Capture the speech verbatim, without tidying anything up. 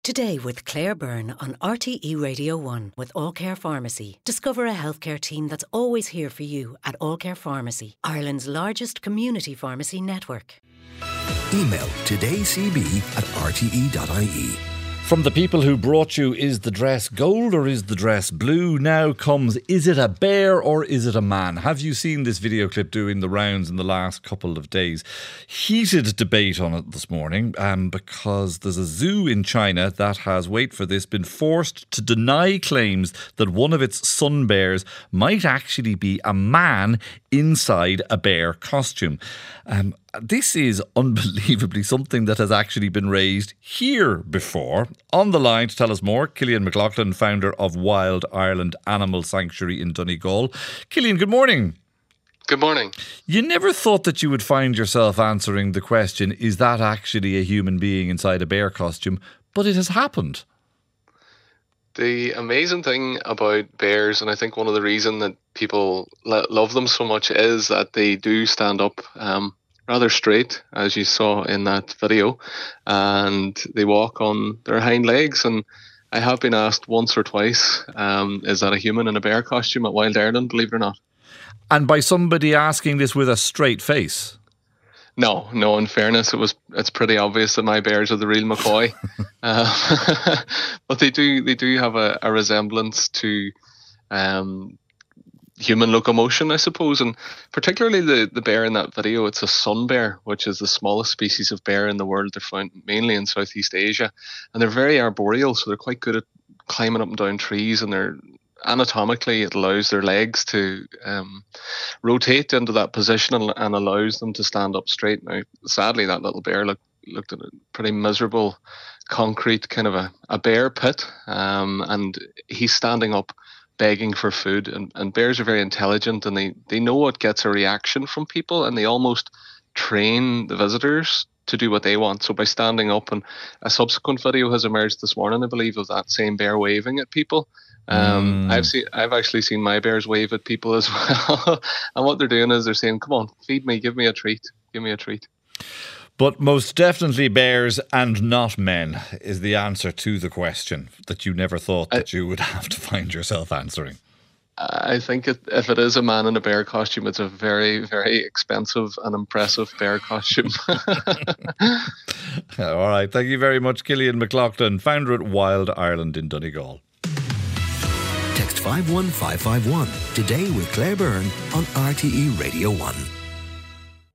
Today with Claire Byrne on R T E Radio one with All Care Pharmacy. Discover a healthcare team that's always here for you at All Care Pharmacy, Ireland's largest community pharmacy network. Email todaycb at r t e dot i e. From the people who brought you Is the Dress Gold or Is the Dress Blue? Now comes, is it a bear or is it a man? Have you seen this video clip doing the rounds in the last couple of days? Heated debate on it this morning um, because there's a zoo in China that has, wait for this, been forced to deny claims that one of its sun bears might actually be a man inside a bear costume. Um, this is unbelievably something that has actually been raised here before. On the line to tell us more, Cillian McLaughlin, founder of Wild Ireland Animal Sanctuary in Donegal. Cillian, good morning. Good morning. You never thought that you would find yourself answering the question, is that actually a human being inside a bear costume? But it has happened. The amazing thing about bears, and I think one of the reasons that people lo- love them so much, is that they do stand up um, rather straight, as you saw in that video, and they walk on their hind legs. And I have been asked once or twice, um, is that a human in a bear costume at Wild Ireland, believe it or not. And by somebody asking this with a straight face? No, no. In fairness, it was it's pretty obvious that my bears are the real McCoy, uh, but they do they do have a, a resemblance to um, human locomotion, I suppose, and particularly the the bear in that video. It's a sun bear, which is the smallest species of bear in the world. They're found mainly in Southeast Asia, and they're very arboreal, so they're quite good at climbing up and down trees, and they're anatomically, it allows their legs to um, rotate into that position and, and allows them to stand up straight. Now, sadly, that little bear looked looked at a pretty miserable concrete kind of a, a bear pit, um, and he's standing up begging for food. And, and bears are very intelligent, and they, they know what gets a reaction from people, and they almost train the visitors to do what they want. So by standing up, and a subsequent video has emerged this morning, I believe, of that same bear waving at people. Um, mm. I've seen, I've actually seen my bears wave at people as well. And what they're doing is they're saying, "Come on, feed me, give me a treat, give me a treat." But most definitely bears and not men is the answer to the question that you never thought I, that you would have to find yourself answering. I think it, if it is a man in a bear costume, it's a very, very expensive and impressive bear costume. All right. Thank you very much, Cillian McLaughlin, founder at Wild Ireland in Donegal. Text five one five five one today with Claire Byrne on R T E Radio one.